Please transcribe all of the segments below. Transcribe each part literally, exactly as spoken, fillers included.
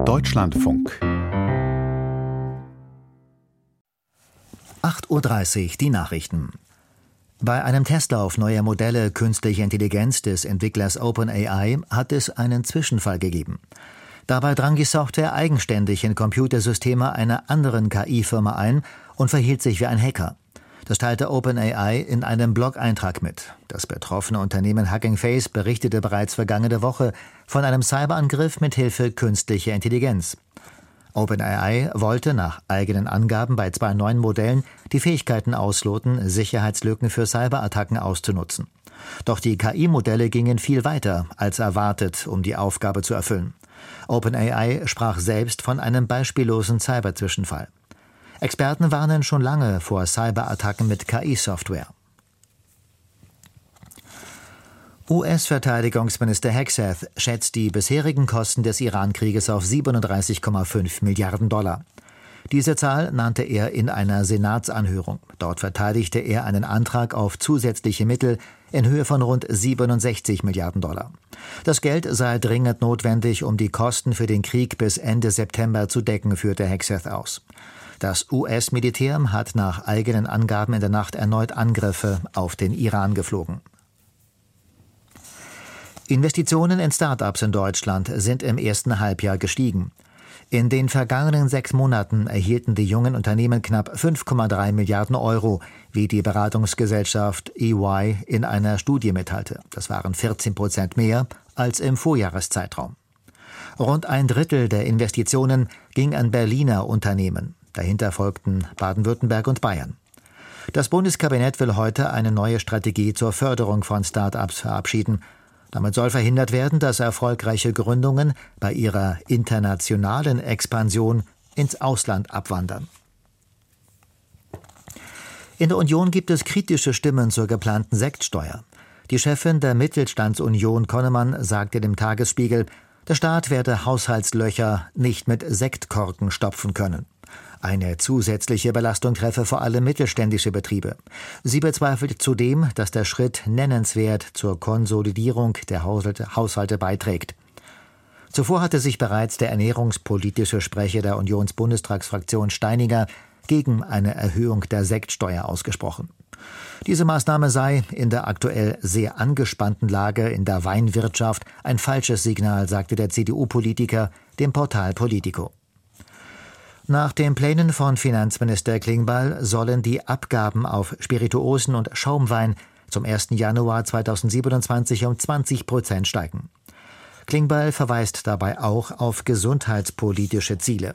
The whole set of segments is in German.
Deutschlandfunk. acht Uhr dreißig, die Nachrichten. Bei einem Testlauf neuer Modelle künstlicher Intelligenz des Entwicklers OpenAI hat es einen Zwischenfall gegeben. Dabei drang die Software eigenständig in Computersysteme einer anderen K I-Firma ein und verhielt sich wie ein Hacker. Das teilte OpenAI in einem Blog-Eintrag mit. Das betroffene Unternehmen Hugging Face berichtete bereits vergangene Woche von einem Cyberangriff mit Hilfe künstlicher Intelligenz. OpenAI wollte nach eigenen Angaben bei zwei neuen Modellen die Fähigkeiten ausloten, Sicherheitslücken für Cyberattacken auszunutzen. Doch die K I-Modelle gingen viel weiter als erwartet, um die Aufgabe zu erfüllen. OpenAI sprach selbst von einem beispiellosen Cyberzwischenfall. Experten warnen schon lange vor Cyberattacken mit K I-Software. U S-Verteidigungsminister Hegseth schätzt die bisherigen Kosten des Iran-Krieges auf siebenunddreißig Komma fünf Milliarden Dollar. Diese Zahl nannte er in einer Senatsanhörung. Dort verteidigte er einen Antrag auf zusätzliche Mittel in Höhe von rund siebenundsechzig Milliarden Dollar. Das Geld sei dringend notwendig, um die Kosten für den Krieg bis Ende September zu decken, führte Hegseth aus. Das U S-Militär hat nach eigenen Angaben in der Nacht erneut Angriffe auf den Iran geflogen. Investitionen in Start-ups in Deutschland sind im ersten Halbjahr gestiegen. In den vergangenen sechs Monaten erhielten die jungen Unternehmen knapp fünf Komma drei Milliarden Euro, wie die Beratungsgesellschaft E Y in einer Studie mitteilte. Das waren vierzehn Prozent mehr als im Vorjahreszeitraum. Rund ein Drittel der Investitionen ging an Berliner Unternehmen. Dahinter folgten Baden-Württemberg und Bayern. Das Bundeskabinett will heute eine neue Strategie zur Förderung von Start-ups verabschieden. Damit soll verhindert werden, dass erfolgreiche Gründungen bei ihrer internationalen Expansion ins Ausland abwandern. In der Union gibt es kritische Stimmen zur geplanten Sektsteuer. Die Chefin der Mittelstandsunion Konnemann sagte dem Tagesspiegel, der Staat werde Haushaltslöcher nicht mit Sektkorken stopfen können. Eine zusätzliche Belastung treffe vor allem mittelständische Betriebe. Sie bezweifelt zudem, dass der Schritt nennenswert zur Konsolidierung der Haushalte beiträgt. Zuvor hatte sich bereits der ernährungspolitische Sprecher der Unionsbundestagsfraktion Steiniger gegen eine Erhöhung der Sektsteuer ausgesprochen. Diese Maßnahme sei in der aktuell sehr angespannten Lage in der Weinwirtschaft ein falsches Signal, sagte der C D U-Politiker dem Portal Politico. Nach den Plänen von Finanzminister Klingbeil sollen die Abgaben auf Spirituosen und Schaumwein zum ersten Januar zweitausendsiebenundzwanzig um zwanzig Prozent steigen. Klingbeil verweist dabei auch auf gesundheitspolitische Ziele.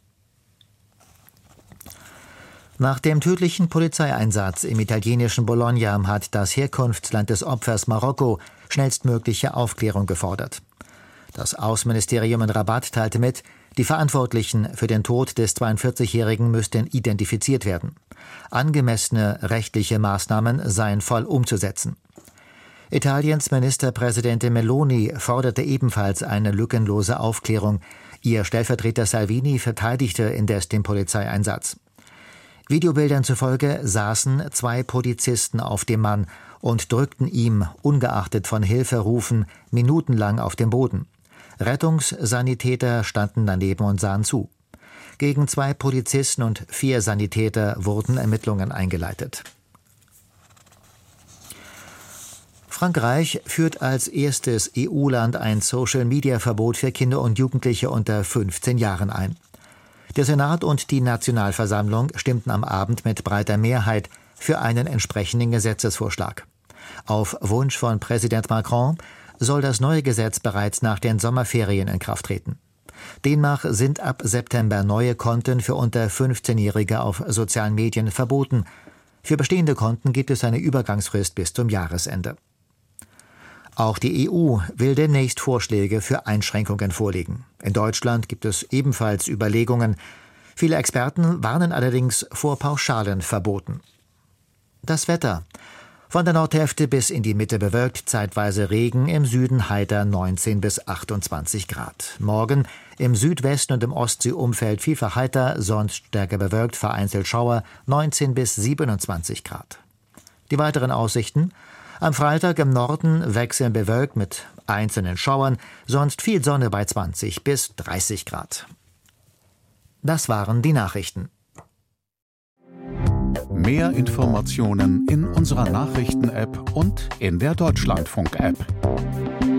Nach dem tödlichen Polizeieinsatz im italienischen Bologna hat das Herkunftsland des Opfers Marokko schnellstmögliche Aufklärung gefordert. Das Außenministerium in Rabat teilte mit, die Verantwortlichen für den Tod des zweiundvierzigjährigen müssten identifiziert werden. Angemessene rechtliche Maßnahmen seien voll umzusetzen. Italiens Ministerpräsidentin Meloni forderte ebenfalls eine lückenlose Aufklärung. Ihr Stellvertreter Salvini verteidigte indes den Polizeieinsatz. Videobildern zufolge saßen zwei Polizisten auf dem Mann und drückten ihm, ungeachtet von Hilferufen, minutenlang auf den Boden. Rettungssanitäter standen daneben und sahen zu. Gegen zwei Polizisten und vier Sanitäter wurden Ermittlungen eingeleitet. Frankreich führt als erstes E U-Land ein Social-Media-Verbot für Kinder und Jugendliche unter fünfzehn Jahren ein. Der Senat und die Nationalversammlung stimmten am Abend mit breiter Mehrheit für einen entsprechenden Gesetzesvorschlag. Auf Wunsch von Präsident Macron soll das neue Gesetz bereits nach den Sommerferien in Kraft treten. Demnach sind ab September neue Konten für unter fünfzehnjährige auf sozialen Medien verboten. Für bestehende Konten gibt es eine Übergangsfrist bis zum Jahresende. Auch die E U will demnächst Vorschläge für Einschränkungen vorlegen. In Deutschland gibt es ebenfalls Überlegungen. Viele Experten warnen allerdings vor pauschalen Verboten. Das Wetter. Von der Nordhälfte bis in die Mitte bewölkt, zeitweise Regen, im Süden heiter neunzehn bis achtundzwanzig Grad. Morgen im Südwesten und im Ostseeumfeld vielfach heiter, sonst stärker bewölkt, vereinzelt Schauer, neunzehn bis siebenundzwanzig Grad. Die weiteren Aussichten: Am Freitag im Norden wechseln bewölkt mit einzelnen Schauern, sonst viel Sonne bei zwanzig bis dreißig Grad. Das waren die Nachrichten. Mehr Informationen in unserer Nachrichten-App und in der Deutschlandfunk-App.